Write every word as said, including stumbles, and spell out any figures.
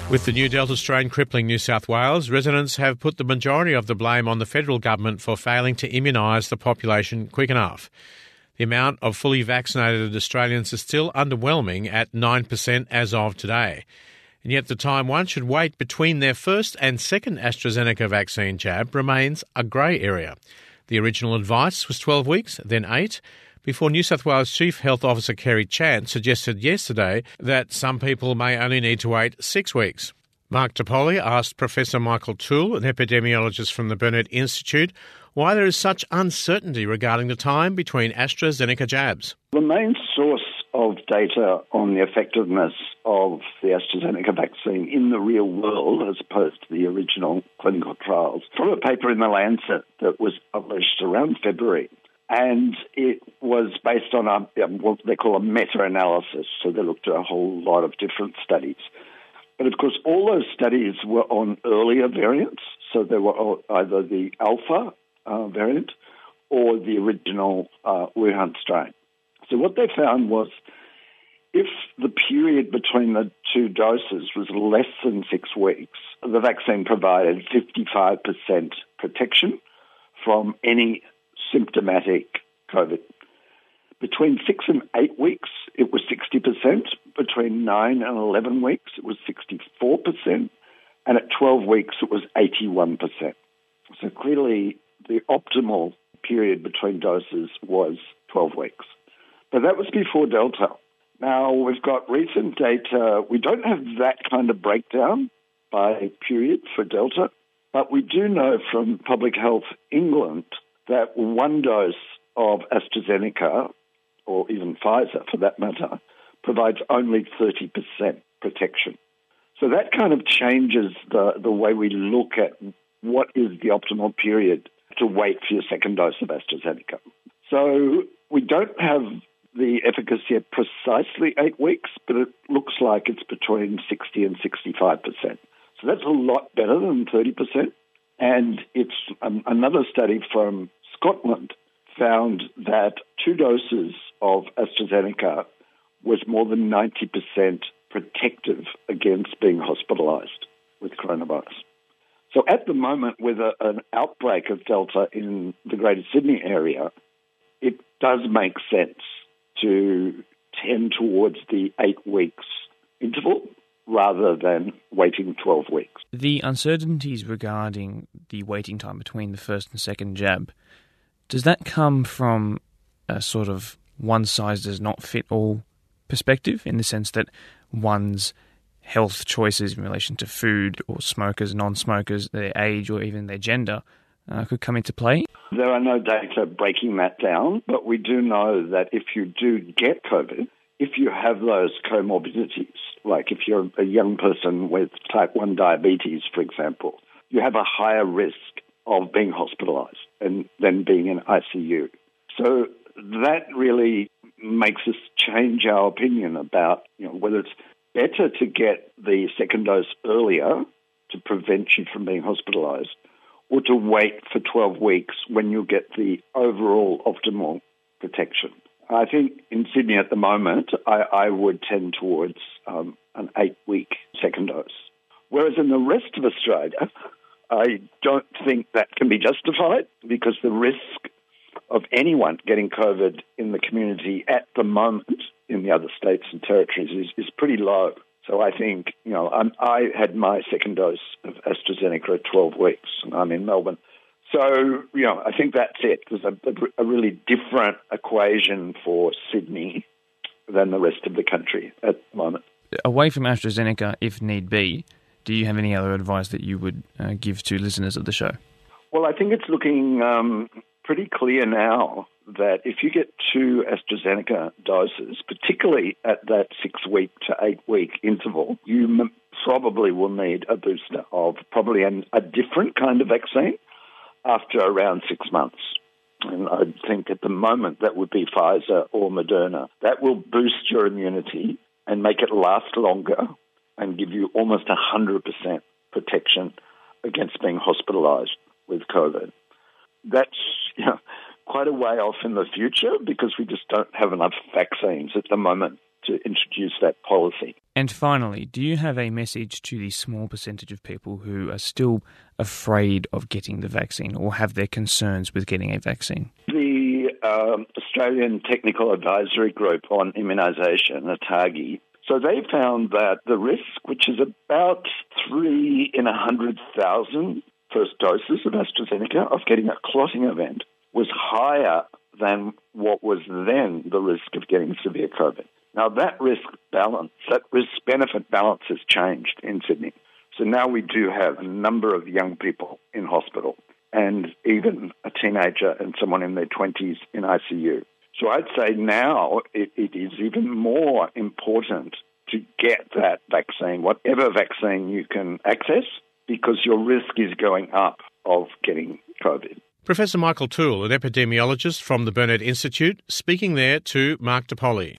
With the new Delta strain crippling New South Wales, residents have put the majority of the blame on the federal government for failing to immunise the population quick enough. The amount of fully vaccinated Australians is still underwhelming at nine percent as of today. And yet the time one should wait between their first and second AstraZeneca vaccine jab remains a grey area. The original advice was twelve weeks, then eight, before New South Wales Chief Health Officer Kerry Chant suggested yesterday that some people may only need to wait six weeks. Mark Topoli asked Professor Michael Toole, an epidemiologist from the Burnet Institute, why there is such uncertainty regarding the time between AstraZeneca jabs. The main source of data on the effectiveness of the AstraZeneca vaccine in the real world, as opposed to the original clinical trials, from a paper in The Lancet that was published around February. And it was based on a, what they call a meta-analysis, so they looked at a whole lot of different studies. But of course, all those studies were on earlier variants, so they were either the alpha uh, variant or the original uh, Wuhan strain. So what they found was if the period between the two doses was less than six weeks, the vaccine provided fifty-five percent protection from any symptomatic COVID. Between six and eight weeks, it was sixty percent. Between nine and eleven weeks, it was sixty-four percent. And at twelve weeks, it was eighty-one percent. So clearly, the optimal period between doses was twelve weeks. But that was before Delta. Now, we've got recent data. We don't have that kind of breakdown by period for Delta, but we do know from Public Health England that one dose of AstraZeneca, or even Pfizer for that matter, provides only thirty percent protection. So that kind of changes the, the way we look at what is the optimal period to wait for your second dose of AstraZeneca. So we don't have the efficacy at precisely eight weeks, but it looks like it's between sixty and sixty-five percent. So that's a lot better than thirty percent. And it's um, another study from Scotland found that two doses of AstraZeneca was more than ninety percent protective against being hospitalised with coronavirus. So at the moment, with a, an outbreak of Delta in the Greater Sydney area, it does make sense to tend towards the eight weeks interval rather than waiting twelve weeks. The uncertainties regarding the waiting time between the first and second jab, does that come from a sort of one-size-does-not-fit-all perspective, in the sense that one's health choices in relation to food or smokers, non-smokers, their age or even their gender uh, could come into play? There are no data breaking that down, but we do know that if you do get COVID, if you have those comorbidities, like if you're a young person with type one diabetes, for example, you have a higher risk of being hospitalised and then being in I C U. So that really makes us change our opinion about, you know, whether it's better to get the second dose earlier to prevent you from being hospitalised, or to wait for twelve weeks when you get the overall optimal protection. I think in Sydney at the moment, I, I would tend towards um, an eight-week second dose. Whereas in the rest of Australia, I don't think that can be justified, because the risk of anyone getting COVID in the community at the moment in the other states and territories is, is pretty low. So I think, you know, I'm, I had my second dose of AstraZeneca at twelve weeks, and I'm in Melbourne. So, you know, I think that's it. There's a, a really different equation for Sydney than the rest of the country at the moment. Away from AstraZeneca, if need be, do you have any other advice that you would uh, give to listeners of the show? Well, I think it's looking um, pretty clear now that if you get two AstraZeneca doses, particularly at that six-week to eight-week interval, you m- probably will need a booster of probably an, a different kind of vaccine after around six months. And I think at the moment that would be Pfizer or Moderna. That will boost your immunity and make it last longer and give you almost one hundred percent protection against being hospitalised with COVID. That's, you know, quite a way off in the future, because we just don't have enough vaccines at the moment to introduce that policy. And finally, do you have a message to the small percentage of people who are still afraid of getting the vaccine or have their concerns with getting a vaccine? The um, Australian Technical Advisory Group on Immunisation, ATAGI, so they found that the risk, which is about three in one hundred thousand first doses of AstraZeneca of getting a clotting event, was higher than what was then the risk of getting severe COVID. Now, that risk balance, that risk-benefit balance has changed in Sydney. So now we do have a number of young people in hospital and even a teenager and someone in their twenties in I C U. So I'd say now it, it is even more important to get that vaccine, whatever vaccine you can access, because your risk is going up of getting COVID. Professor Michael Toole, an epidemiologist from the Burnet Institute, speaking there to Mark DePolly.